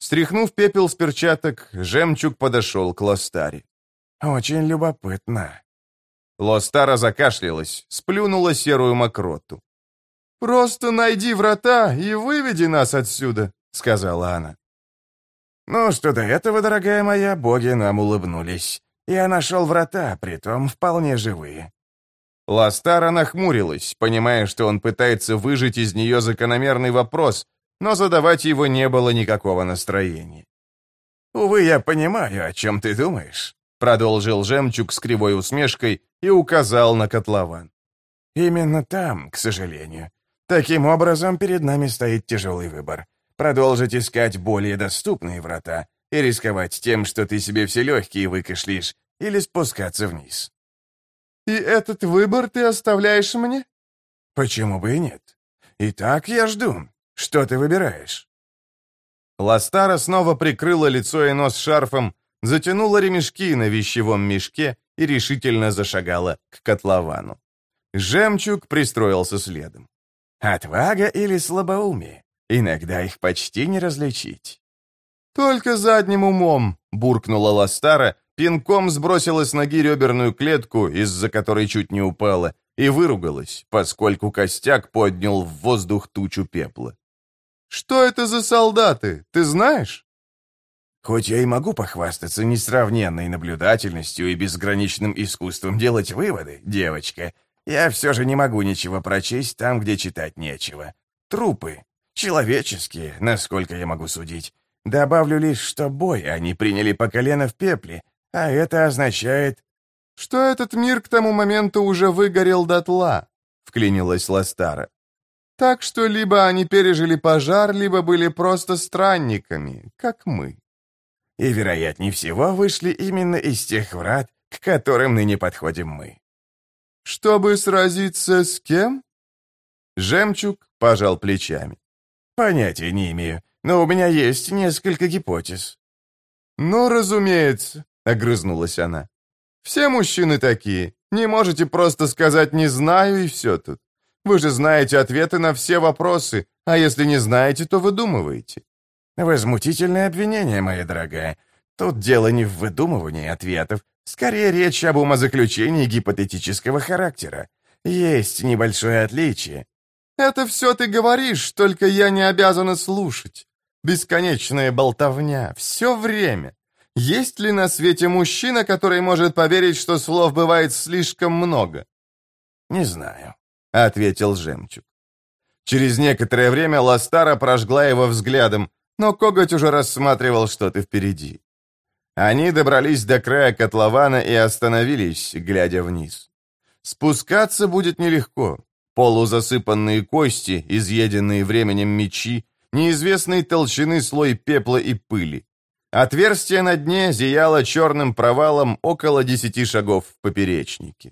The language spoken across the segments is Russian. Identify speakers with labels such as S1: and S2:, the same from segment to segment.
S1: Стряхнув пепел с перчаток, жемчуг подошел к Лостаре.
S2: «Очень любопытно».
S1: Лостара закашлялась, сплюнула серую мокроту.
S3: «Просто найди врата и выведи нас отсюда», — сказала она.
S2: «Ну, что до этого, дорогая моя, боги нам улыбнулись. Я нашел врата, притом вполне живые».
S1: Лостара нахмурилась, понимая, что он пытается выжать из нее закономерный вопрос, но задавать его не было никакого настроения.
S2: «Увы, я понимаю, о чем ты думаешь»,
S1: — продолжил жемчуг с кривой усмешкой и указал на котлован.
S2: «Именно там, к сожалению. Таким образом, перед нами стоит тяжелый выбор. Продолжить искать более доступные врата и рисковать тем, что ты себе все легкие выкашляешь, или спускаться вниз».
S3: «И этот выбор ты оставляешь мне?»
S2: «Почему бы и нет? Итак, я жду. Что ты выбираешь?»
S1: Лостара снова прикрыла лицо и нос шарфом, затянула ремешки на вещевом мешке и решительно зашагала к котловану. Жемчуг пристроился следом.
S2: «Отвага или слабоумие? Иногда их почти не различить».
S3: «Только задним умом», —
S1: буркнула Лостара, пинком сбросила с ноги реберную клетку, из-за которой чуть не упала, и выругалась, поскольку костяк поднял в воздух тучу пепла.
S3: «Что это за солдаты, ты знаешь?»
S2: «Хоть я и могу похвастаться несравненной наблюдательностью и безграничным искусством делать выводы, девочка, я все же не могу ничего прочесть там, где читать нечего. Трупы. Человеческие, насколько я могу судить. Добавлю лишь, что бой они приняли по колено в пепле, а это означает...»
S3: «Что этот мир к тому моменту уже выгорел дотла», — вклинилась Лостара. «Так что либо они пережили пожар, либо были просто странниками, как мы».
S2: «И, вероятнее всего, вышли именно из тех врат, к которым ныне подходим мы».
S3: «Чтобы сразиться с кем?»
S1: Жемчуг пожал плечами.
S2: «Понятия не имею, но у меня есть несколько гипотез».
S3: «Ну, разумеется», — огрызнулась она. «Все мужчины такие. Не можете просто сказать «не знаю» и все тут. Вы же знаете ответы на все вопросы, а если не знаете, то выдумываете».
S2: «Возмутительное обвинение, моя дорогая. Тут дело не в выдумывании ответов, скорее речь об умозаключении гипотетического характера. Есть небольшое отличие».
S3: «Это все ты говоришь, только я не обязана слушать. Бесконечная болтовня, все время. Есть ли на свете мужчина, который может поверить, что слов бывает слишком много?»
S2: «Не знаю»,
S1: — ответил жемчуг. Через некоторое время Лостара прожгла его взглядом, но коготь уже рассматривал что-то впереди. Они добрались до края котлована и остановились, глядя вниз. Спускаться будет нелегко. Полузасыпанные кости, изъеденные временем мечи, неизвестной толщины слой пепла и пыли. Отверстие на дне зияло черным провалом около 10 шагов в поперечнике.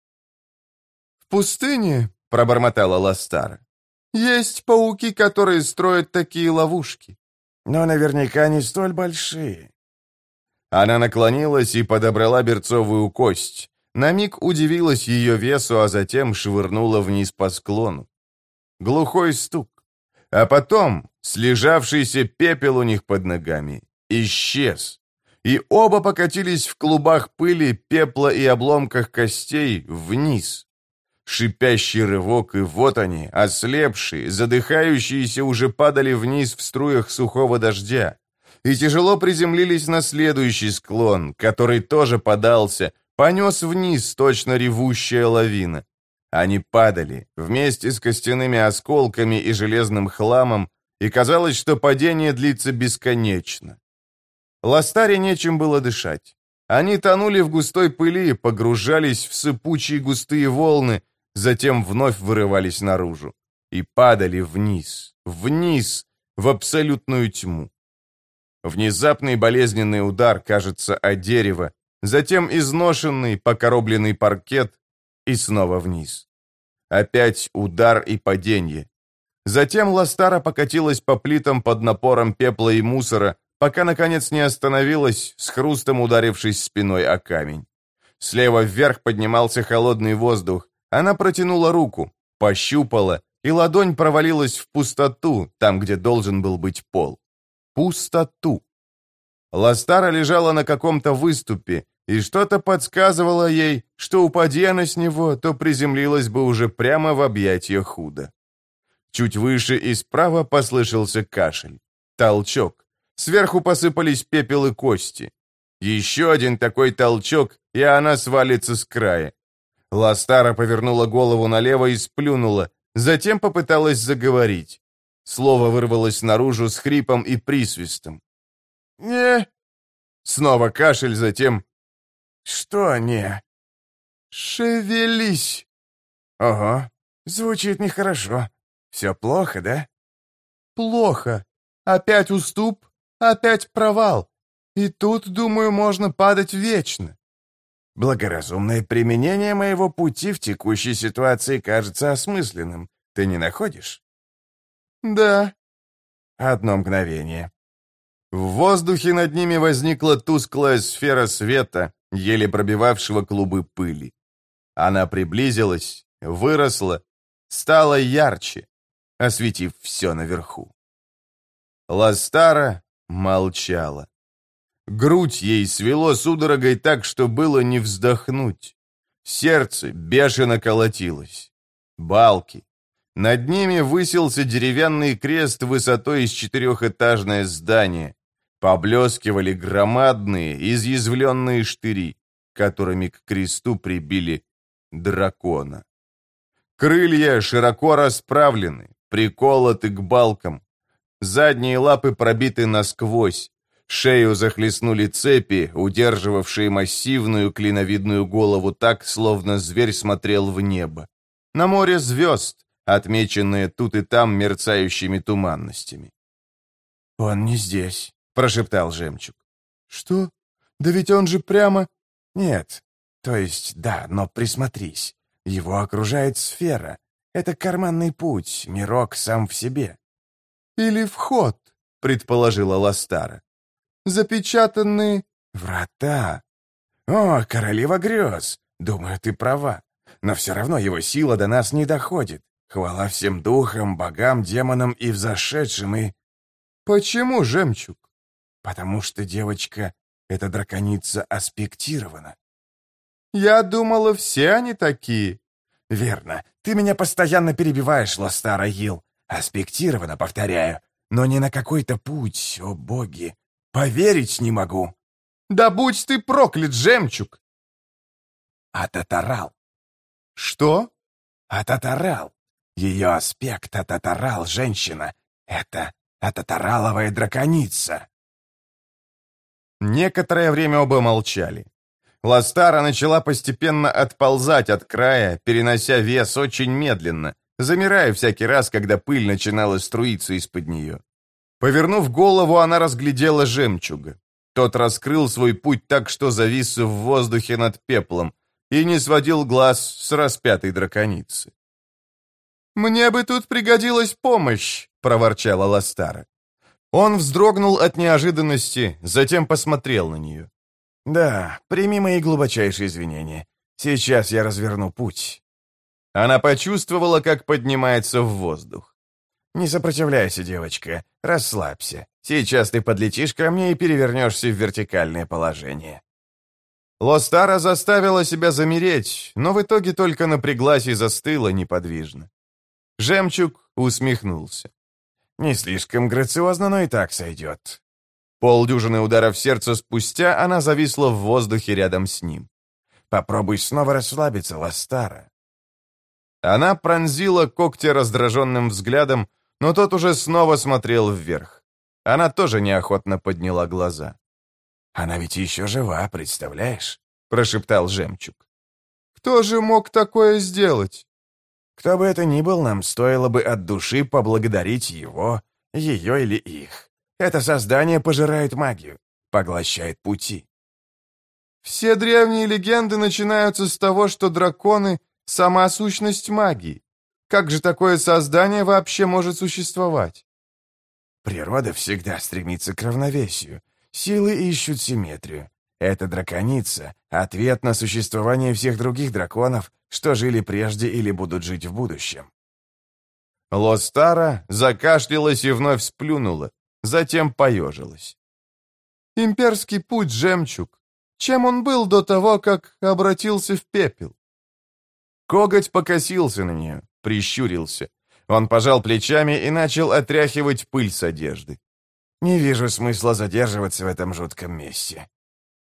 S3: «В пустыне, — пробормотала Лостара, — есть пауки, которые строят такие ловушки.
S2: Но наверняка не столь большие».
S1: Она наклонилась и подобрала берцовую кость. На миг удивилась ее весу, а затем швырнула вниз по склону. Глухой стук. А потом слежавшийся пепел у них под ногами исчез. И оба покатились в клубах пыли, пепла и обломках костей вниз. Шипящий рывок, и вот они, ослепшие, задыхающиеся, уже падали вниз в струях сухого дождя. И тяжело приземлились на следующий склон, который тоже подался, понес вниз точно ревущая лавина. Они падали вместе с костяными осколками и железным хламом, и казалось, что падение длится бесконечно. Лостаре нечем было дышать. Они тонули в густой пыли, погружались в сыпучие густые волны, затем вновь вырывались наружу и падали вниз, вниз, в абсолютную тьму. Внезапный болезненный удар, кажется, о дерево, затем изношенный, покоробленный паркет и снова вниз. Опять удар и падение. Затем Лостара покатилась по плитам под напором пепла и мусора, пока, наконец, не остановилась, с хрустом ударившись спиной о камень. Слева вверх поднимался холодный воздух. Она протянула руку, пощупала, и ладонь провалилась в пустоту, там, где должен был быть пол. пустоту. Ластара лежала на каком-то выступе, и что-то подсказывало ей, что, упади она с него, то приземлилась бы уже прямо в объятия Худа. Чуть выше и справа послышался кашель. Толчок. Сверху посыпались пепел и кости. Еще один такой толчок, и она свалится с края. Ластара повернула голову налево и сплюнула, затем попыталась заговорить. Слово вырвалось наружу с хрипом и присвистом. «Не...» Снова кашель, затем... «Что не?» «Шевелись!» «Ого, звучит нехорошо. Все плохо, да?» «Плохо. Опять уступ, опять провал. И тут, думаю, можно падать вечно». «Благоразумное применение моего пути в текущей ситуации кажется осмысленным. Ты не находишь?» «Да». Одно мгновение. В воздухе над ними возникла тусклая сфера света, еле пробивавшего клубы пыли. Она приблизилась, выросла, стала ярче, осветив все наверху. Ластара молчала. Грудь ей свело судорогой так, что было не вздохнуть. Сердце бешено колотилось. Балки. Над ними высился деревянный крест высотой с 4-этажное здание. Поблескивали громадные, изъязвленные штыри, которыми к кресту прибили дракона. Крылья широко расправлены, приколоты к балкам. Задние лапы пробиты насквозь. Шею захлестнули цепи, удерживавшие массивную клиновидную голову так, словно зверь смотрел в небо. На море звезд, отмеченные тут и там мерцающими туманностями. «Он не здесь», — прошептал жемчуг. «Что? Да ведь он же прямо...» «Нет, то есть да, но присмотрись. Его окружает сфера. Это карманный путь, мирок сам в себе». «Или вход», — предположила Ластара. «Запечатанные...» «Врата. О, королева грез. Думаю, ты права. Но все равно его сила до нас не доходит. Хвала всем духам, богам, демонам и взошедшим, и...» «Почему, жемчуг?» «Потому что девочка, эта драконица, аспектирована». «Я думала, все они такие». «Верно. Ты меня постоянно перебиваешь, Ластара Йил. Аспектирована, повторяю, но не на какой-то путь, о боги. Поверить не могу». «Да будь ты проклят, жемчуг!» «Ататарал». «Что?» «Ататарал. Ее аспект Ататарал, женщина. Это Ататараловая драконица». Некоторое время оба молчали. Ластара начала постепенно отползать от края, перенося вес очень медленно, замирая всякий раз, когда пыль начинала струиться из-под нее. Повернув голову, она разглядела жемчуга. Тот раскрыл свой путь так, что завис в воздухе над пеплом, и не сводил глаз с распятой драконицы. «Мне бы тут пригодилась помощь», — проворчала Ластара. Он вздрогнул от неожиданности, затем посмотрел на нее. «Да, прими мои глубочайшие извинения. Сейчас я разверну путь». Она почувствовала, как поднимается в воздух. «Не сопротивляйся, девочка, расслабься. Сейчас ты подлетишь ко мне и перевернешься в вертикальное положение». Ластара заставила себя замереть, но в итоге только напряглась и застыла неподвижно. Жемчуг усмехнулся. «Не слишком грациозно, но и так сойдет». Полдюжины ударов сердца спустя она зависла в воздухе рядом с ним. «Попробуй снова расслабиться, Ластара». Она пронзила когтя раздраженным взглядом, но тот уже снова смотрел вверх. Она тоже неохотно подняла глаза. «Она ведь еще жива, представляешь?» — прошептал жемчуг. «Кто же мог такое сделать?» «Кто бы это ни был, нам стоило бы от души поблагодарить его, ее или их. Это создание пожирает магию, поглощает пути». «Все древние легенды начинаются с того, что драконы — сама сущность магии. Как же такое создание вообще может существовать?» «Природа всегда стремится к равновесию. Силы ищут симметрию. Эта драконица — ответ на существование всех других драконов, что жили прежде или будут жить в будущем». Ластара закашлялась и вновь сплюнула. затем поежилась.
S3: Имперский путь, жемчуг. Чем он был до того, как обратился в пепел?
S1: Коготь покосился на нее, прищурился. Он пожал плечами и начал отряхивать пыль с одежды.
S2: «Не вижу смысла задерживаться в этом жутком месте.